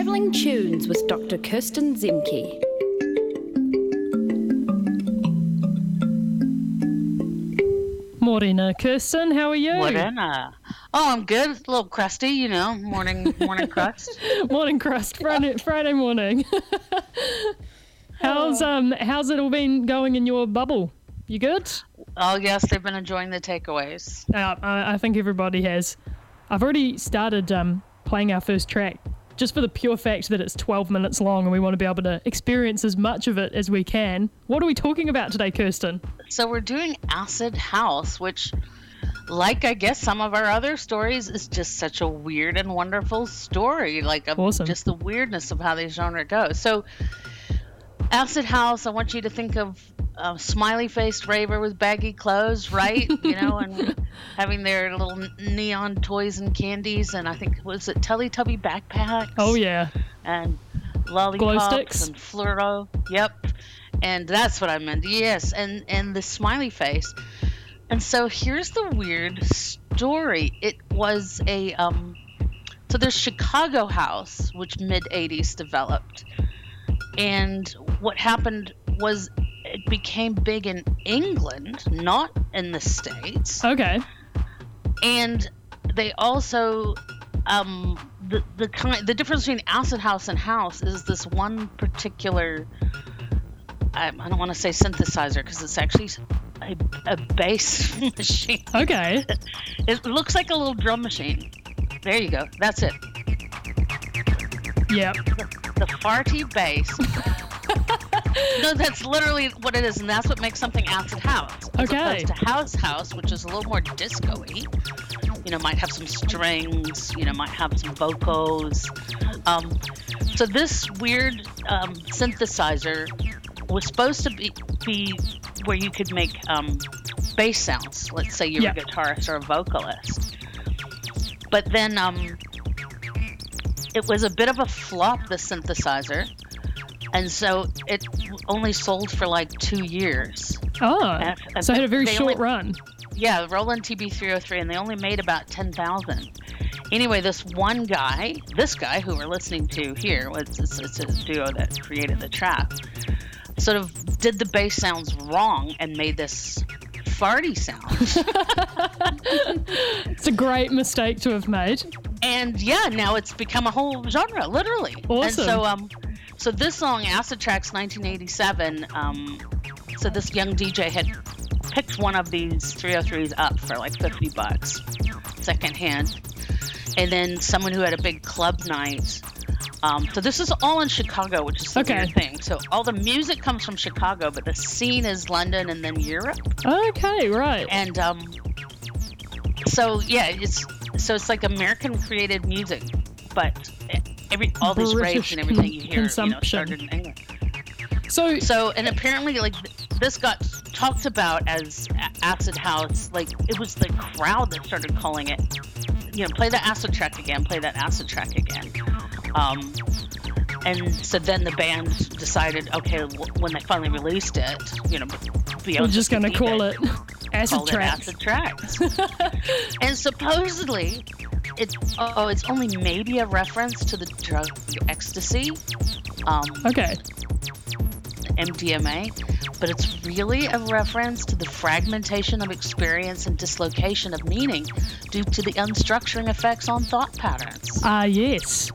Travelling Tunes with Dr. Kirsten Zemke. Morena, Kirsten, how are you? Morena. Oh, I'm good. A little crusty, morning crust. Morning crust, Friday morning. How's it all been going in your bubble? You good? Oh, yes, they've been enjoying the takeaways. I think everybody has. I've already started playing our first track, just for the pure fact that it's 12 minutes long and we want to be able to experience as much of it as we can. What are we talking about today, Kirsten? So we're doing Acid House, which, like I guess some of our other stories, is just such a weird and wonderful story. Awesome. Just the weirdness of how the genre goes. So Acid House, I want you to think of a smiley-faced raver with baggy clothes, right? And having their little neon toys and candies, and I think, was it Teletubby backpacks? Oh, yeah. And lollipops. Glow sticks. And fluoro. Yep. And that's what I meant. Yes. And the smiley face. And so here's the weird story. It was so there's Chicago House, which mid-'80s developed. And what happened was it became big in England, not in the States. Okay. And they also, the difference between acid house and house is this one particular, I don't want to say synthesizer because it's actually a bass machine. Okay. It looks like a little drum machine. There you go. That's it. Yep. The farty bass. No, that's literally what it is, and that's what makes something acid house. As Okay. opposed to house, which is a little more disco-y. Might have some strings, might have some vocals. So this weird synthesizer was supposed to be where you could make bass sounds. Let's say you're a guitarist or a vocalist. But then it was a bit of a flop, the synthesizer. And so it only sold for like 2 years. Oh, so it had a very short run. Yeah, the Roland TB-303, and they only made about 10,000. Anyway, this guy who we're listening to here, it's a duo that created the track, sort of did the bass sounds wrong and made this farty sound. It's a great mistake to have made. And yeah, now it's become a whole genre, literally. Awesome. And so this song, Acid Tracks 1987, so this young DJ had picked one of these 303s up for like $50 secondhand. And then someone who had a big club night. So this is all in Chicago, which is the weird thing. So all the music comes from Chicago, but the scene is London and then Europe. Okay, right. And so yeah, it's like American created music, but all these raves and everything you hear, started in England. So and apparently this got talked about as acid house. Like it was the crowd that started calling it, play the acid track again, play that acid track again. And so then the band decided, okay, when they finally released it, we're just going to call it Acid Tracks. Acid Tracks. And supposedly, it's only maybe a reference to the drug ecstasy. Okay. MDMA, but it's really a reference to the fragmentation of experience and dislocation of meaning due to the unstructuring effects on thought patterns. Yes.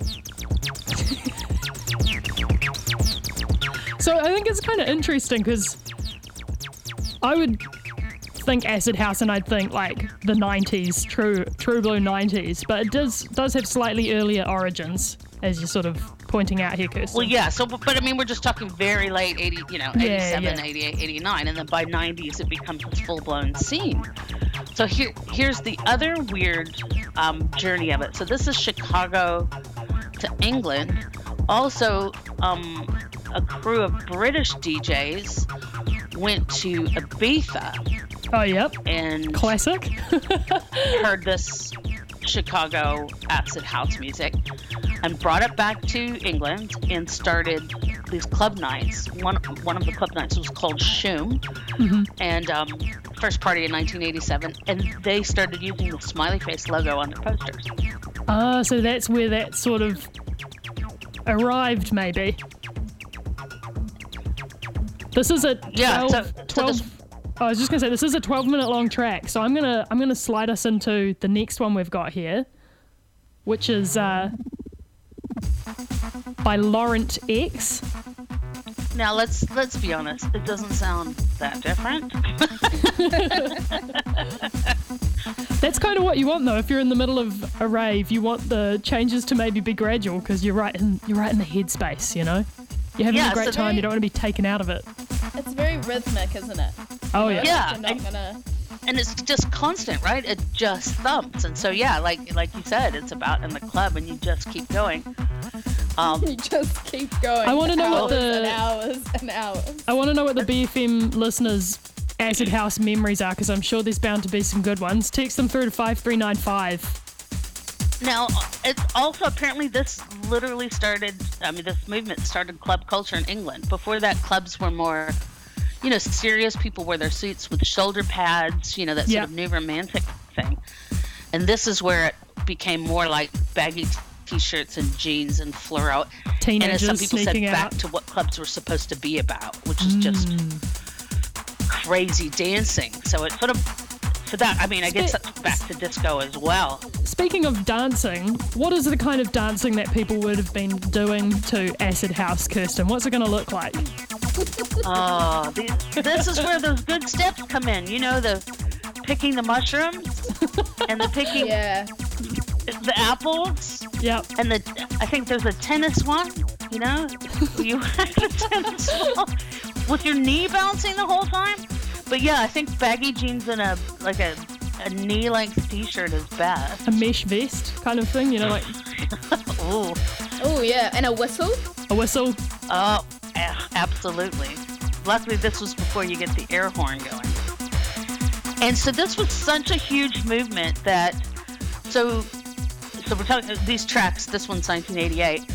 So I think it's kind of interesting because I would think acid house and I'd think like the 90s, true blue 90s, but it does have slightly earlier origins, as you're sort of pointing out here, Kirsten. Well, yeah, but I mean, we're just talking very late 87, 88, 89, and then by 90s it becomes this full-blown scene. So here's the other weird journey of it. So this is Chicago to England. Also, a crew of British DJs went to Ibiza. Oh, yep. And classic. Heard this Chicago acid house music and brought it back to England and started these club nights. One of the club nights was called Shoom, and first party in 1987, and they started using the smiley face logo on their posters. So that's where that sort of arrived, maybe. This is a 12. I was just gonna say this is a 12-minute long track, so I'm gonna slide us into the next one we've got here, which is by Laurent X. Now let's be honest. It doesn't sound that different. That's kind of what you want, though. If you're in the middle of a rave, you want the changes to maybe be gradual because you're right in the headspace. You know, you're having a great time. You don't want to be taken out of it. It's very rhythmic, isn't it? Oh yeah. Yeah. And it's just constant, right? It just thumps, and so like you said, it's about in the club, and you just keep going. You just keep going. I want to know what the hours and hours. I want to know what the BFM listeners' acid house memories are, because I'm sure there's bound to be some good ones. Text them through to 5395. Now, it's also apparently this literally started. I mean, this movement started club culture in England. Before that, clubs were more, serious. People wore their suits with shoulder pads. That sort of new romantic thing. And this is where it became more like baggy T-shirts and jeans and fluoro. Teenagers and as some people said, sneaking back out. to what clubs were supposed to be about, which is just crazy dancing. So it sort of, for that, I mean, I guess that's back to disco as well. Speaking of dancing, what is the kind of dancing that people would have been doing to acid house, Kirsten? What's it going to look like? Oh, this is where those good steps come in. The picking the mushrooms and the picking the apples. Yep. And I think there's a tennis one. You have a tennis ball with your knee bouncing the whole time. But yeah, I think baggy jeans and a knee-length T-shirt is best. A mesh vest kind of thing, like. Ooh. Oh yeah, and a whistle. A whistle. Oh, absolutely. Luckily, this was before you get the air horn going. And so this was such a huge movement that, so we're talking these tracks. This one's 1988.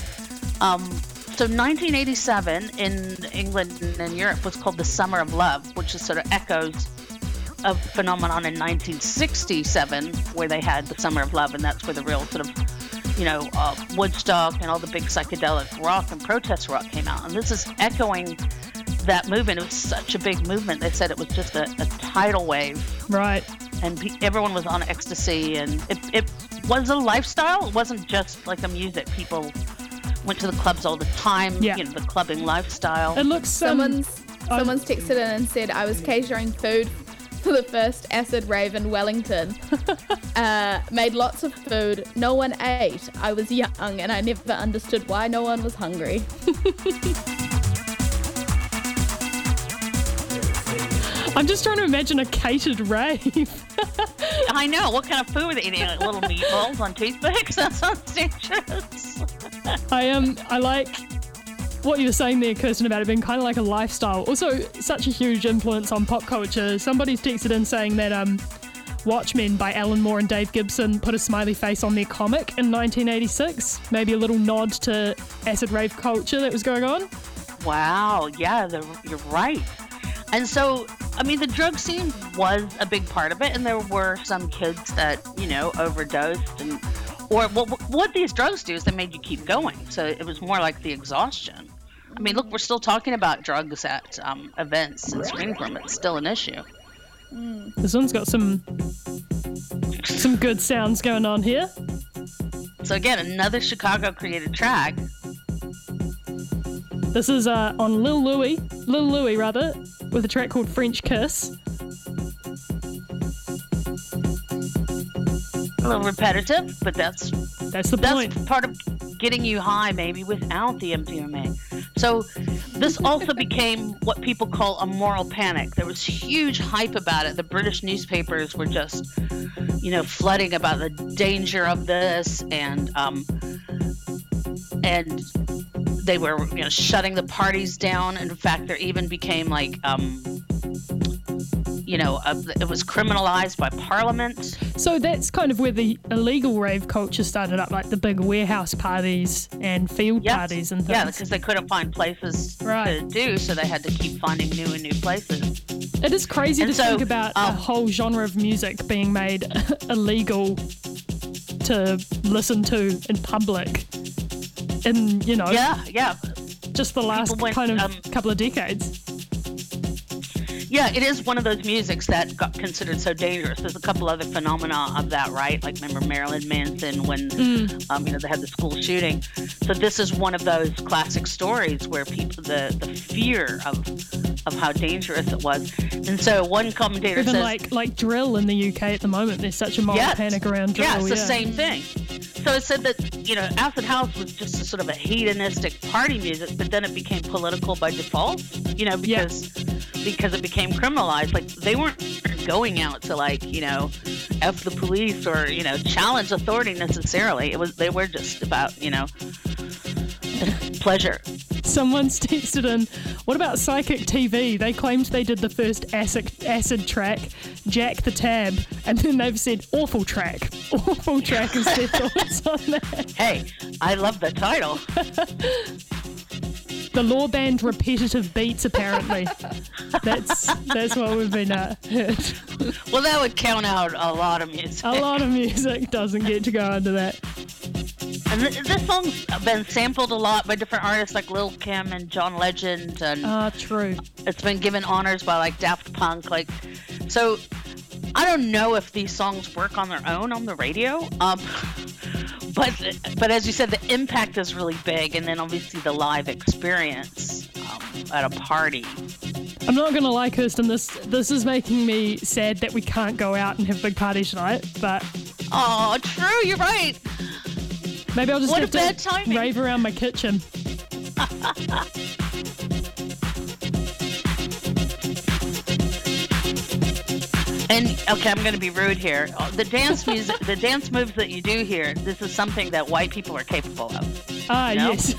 So 1987 in England and Europe was called the Summer of Love, which is sort of echoes of phenomenon in 1967 where they had the Summer of Love, and that's where the real sort of, Woodstock and all the big psychedelic rock and protest rock came out. And this is echoing that movement. It was such a big movement. They said it was just a tidal wave. Right. And everyone was on ecstasy, and it was a lifestyle. It wasn't just like a music. People went to the clubs all the time. Yeah. The clubbing lifestyle. It looks Someone's texted in and said, I was catering food for the first acid rave in Wellington. Made lots of food. No one ate. I was young and I never understood why no one was hungry. I'm just trying to imagine a catered rave. I know. What kind of food were they eating? Like little meatballs on toothpicks? That sounds dangerous. I like what you were saying there, Kirsten, about it being kind of like a lifestyle. Also, such a huge influence on pop culture. Somebody's texted in saying that Watchmen by Alan Moore and Dave Gibson put a smiley face on their comic in 1986. Maybe a little nod to acid rave culture that was going on. Wow. Yeah, you're right. And so, I mean, the drug scene was a big part of it, and there were some kids that, overdosed. Or what these drugs do is they made you keep going. So it was more like the exhaustion. I mean, look, we're still talking about drugs at events and screening room. It's still an issue. This one's got some good sounds going on here. So again, another Chicago-created track. This is on Lil Louis, with a track called French Kiss. A little repetitive, but that's the point. That's part of getting you high, maybe, without the MDMA. So this also became what people call a moral panic. There was huge hype about it. The British newspapers were just, flooding about the danger of this, and they were, shutting the parties down. In fact, there even became like, it was criminalized by Parliament. So that's kind of where the illegal rave culture started up, like the big warehouse parties and field parties and things. Yeah, because they couldn't find places to do, so they had to keep finding new and new places. It is crazy to think about a whole genre of music being made illegal to listen to in public. in, Yeah. just the last People went, kind of couple of decades. Yeah, it is one of those musics that got considered so dangerous. There's a couple other phenomena of that, right? Like, remember Marilyn Manson when, they had the school shooting. So this is one of those classic stories where people, the fear of how dangerous it was. And so one commentator Even says... like drill in the UK at the moment, there's such a moral panic around drill. Yeah, it's the same thing. So it said that, acid house was just a sort of a hedonistic party music, but then it became political by default, because it became criminalized. Like, they weren't going out to, F the police or, challenge authority necessarily. They were just about, pleasure. Someone's texted in, what about Psychic TV? They claimed they did the first acid track, Jack the Tab, and then they've said awful track. Awful track is their thoughts on that. Hey, I love the title. The Law band repetitive beats, apparently. That's what we've been heard. Well, that would count out a lot of music. A lot of music doesn't get to go under that. And this song's been sampled a lot by different artists like Lil' Kim and John Legend. And true. It's been given honors by like Daft Punk. So I don't know if these songs work on their own on the radio. But as you said, the impact is really big, and then obviously the live experience at a party. I'm not gonna lie, Kirsten. This is making me sad that we can't go out and have big parties tonight. But true, you're right. Maybe I'll just What have a bad to timing. rave around my kitchen. And okay, I'm going to be rude here. The dance music, the dance moves that you do here, this is something that white people are capable of. Yes.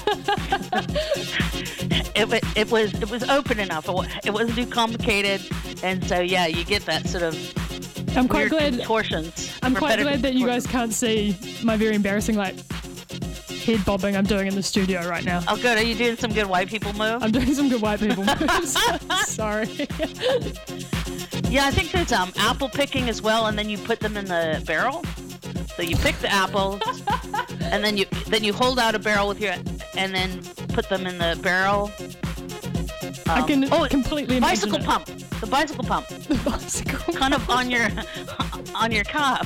It was open enough. It wasn't too complicated, and so you get that sort of I'm quite weird glad. contortions. I'm quite repetitive glad that you guys contortions. can't see my very embarrassing head bobbing I'm doing in the studio right now. Oh, good. Are you doing some good white people move? I'm doing some good white people moves. Sorry. Yeah, I think there's apple picking as well, and then you put them in the barrel. So you pick the apples, and then you hold out a barrel with and then put them in the barrel. I can completely imagine bicycle it. pump. The bicycle pump. The bicycle Kind of on your cup.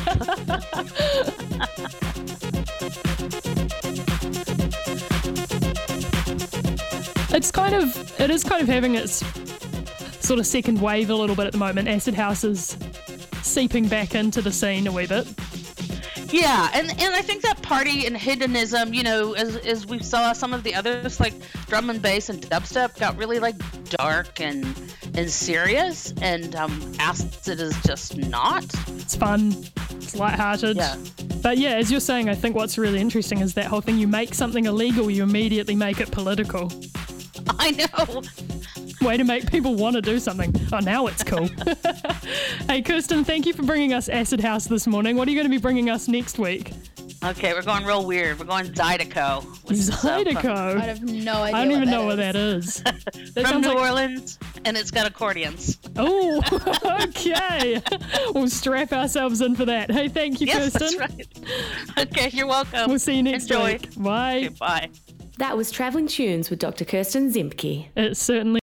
It is kind of having its sort of second wave a little bit at the moment. Acid house is seeping back into the scene a wee bit. Yeah, and I think that party and hedonism, as we saw some of the others, like drum and bass and dubstep, got really dark and serious, and acid is just not. It's fun. It's lighthearted. Yeah. But yeah, as you're saying, I think what's really interesting is that whole thing. You make something illegal, you immediately make it political. I know. Way to make people want to do something. Oh, now it's cool. Hey, Kirsten, thank you for bringing us Acid House this morning. What are you going to be bringing us next week? Okay, we're going real weird. We're going Zydeco. Zydeco? I have no idea. I don't even know what that is. That From sounds New Orleans, and it's got accordions. Oh, okay. We'll strap ourselves in for that. Hey, thank you, Yes, Kirsten. that's right. Okay, you're welcome. We'll see you next Enjoy. week. Bye. Okay, bye. That was Travelling Tunes with Dr. Kirsten Zemke. It certainly